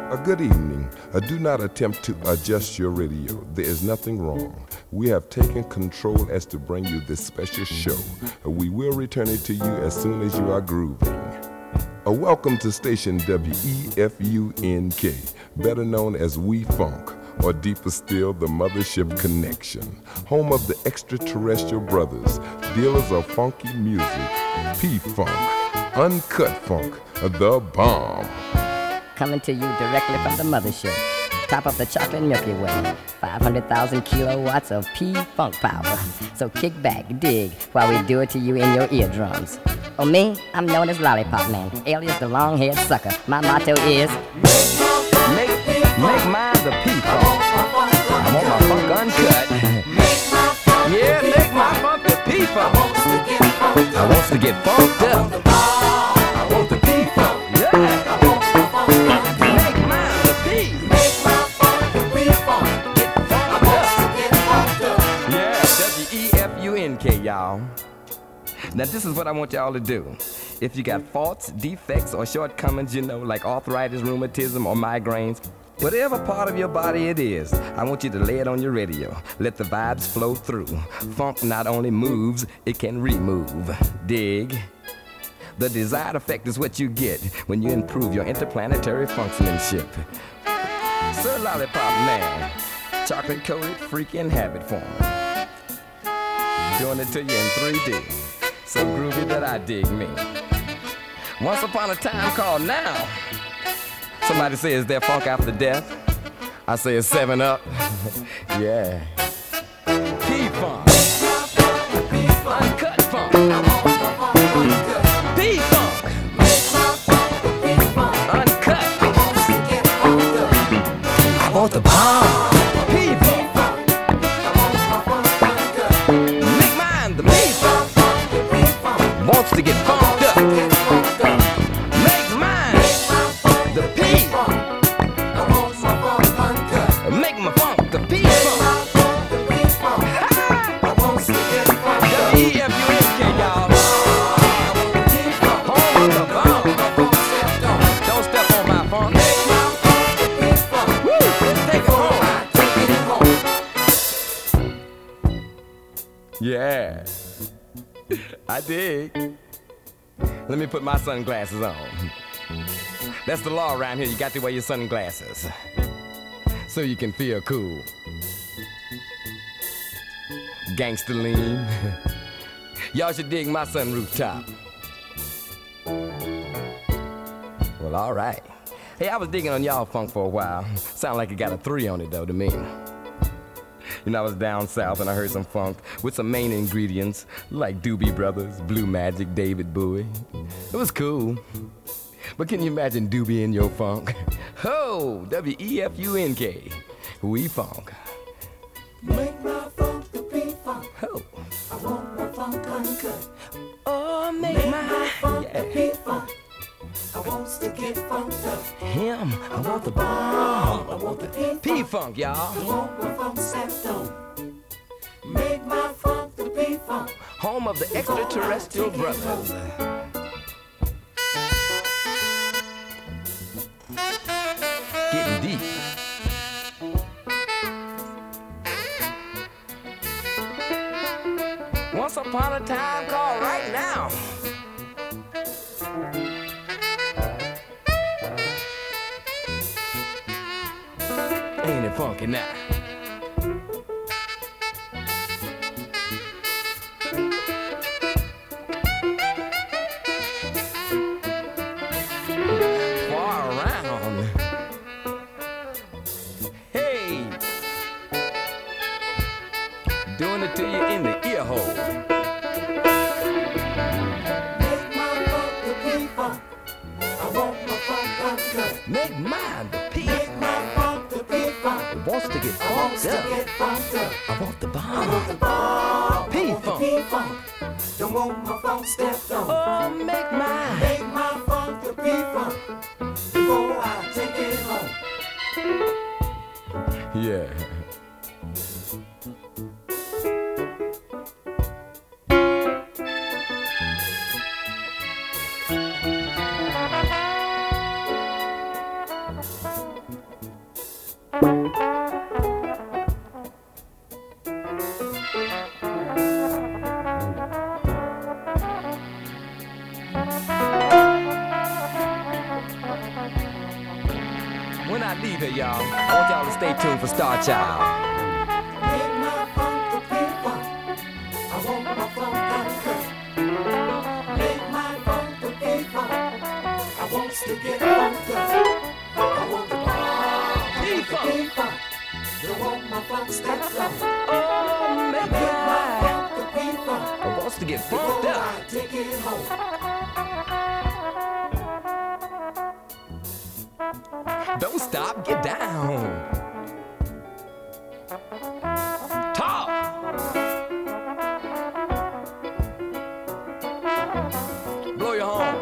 A good evening. Do not attempt to adjust your radio. There is nothing wrong. We have taken control as to bring you this special show. We will return it to you as soon as you are grooving. Welcome to station WEFUNK, better known as We Funk, or deeper still, the Mothership Connection, home of the extraterrestrial brothers, dealers of funky music, P-Funk, Uncut Funk, the bomb. Coming to you directly from the mothership. Top of the chocolate Milky Way. 500,000 kilowatts of P-Funk power. So kick back, dig, while we do it to you in your eardrums. Oh, me? I'm known as Lollipop Man, alias the long-haired sucker. My motto is... Make mine the P-Funk. I want my funk uncut. Yeah, make my funk the P-Funk. I want to get funked up. I want the P-Funk. Yeah. Y'all. Now this is what I want y'all to do. If you got faults, defects, or shortcomings, like arthritis, rheumatism, or migraines, whatever part of your body it is, I want you to lay it on your radio. Let the vibes flow through. Funk not only moves, it can remove. Dig? The desired effect is what you get when you improve your interplanetary functionship. Sir Lollipop Man, chocolate-coated freaking habit form. Doing it to you in 3D, so groovy that I dig me. Once upon a time called now. Somebody says their funk after death. I say it's 7-Up. Yeah. P-Funk. Uncut funk. P-Funk. Uncut. I want the bomb. Wants to get funked up. Make mine the P. Make my funk the P-Funk. WEFUNK, y'all. Home of the bomb. Don't step on my funk. Woo, take it home. Yeah. I dig. Let me put my sunglasses on. That's the law around here. You got to wear your sunglasses so you can feel cool. Gangsta lean. Y'all should dig my sunroof top. Well, all right. Hey, I was digging on y'all funk for a while. Sound like it got a 3 on it, though, to me. I was down south and I heard some funk with some main ingredients like Doobie Brothers, Blue Magic, David Bowie. It was cool. But can you imagine Doobie in your funk? Ho! WEFUNK. We funk. Make my funk the P-Funk. Ho! I want my funk uncut. Oh, make my funk the P-Funk. I want to get funked up. Him, I want the bomb. I want the P-Funk. P-Funk, y'all. I want my funk stepped on. Make my funk the P-Funk. Home of the extraterrestrial brothers. Getting deep. Once upon a time called right now. Ain't it funky now? Far around. Hey, doing it to you in the ear hole. Make my funk the P-Funk. I want my funk uncut. Make mine the P. Make my funk the P-Funk. Wants to get I want funked to up. get funked up. I want the I want bomb. the bomb. P-Funk. P-Funk. Don't want my funk stepped on. Oh, make mine. Make my funk the P-Funk before I take it home. Yeah. When I leave here, y'all, I want y'all to stay tuned for Star Child. Make my funk the P-Funk. I want my funk uncut. Make my funk the P-Funk. I want to get funked up. I want the P-Funk. P-Funk. I want my funk stepped up. Oh, make Make my my funk the P-Funk. I wants to get funked Before up. I take it home. Don't stop, get down. Talk. Blow your horn.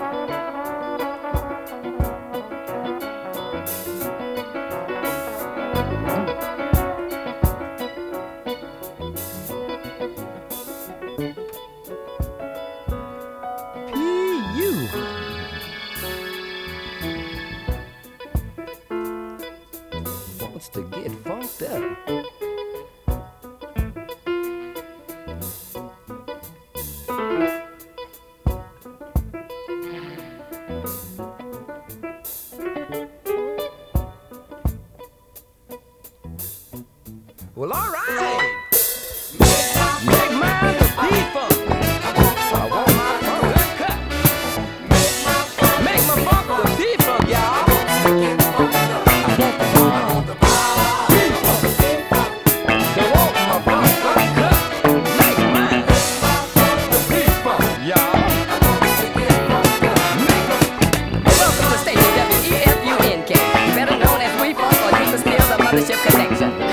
P.U. Wants to get funked up. Well, all right. Make mine the P-Funk. I want my funk uncut. Make my funk the P-Funk, y'all. I want the funk. They want my funk uncut. Make mine the P-Funk, y'all. Welcome to station WEFUNK, better known as We Funk, or you can steal the mothership connection.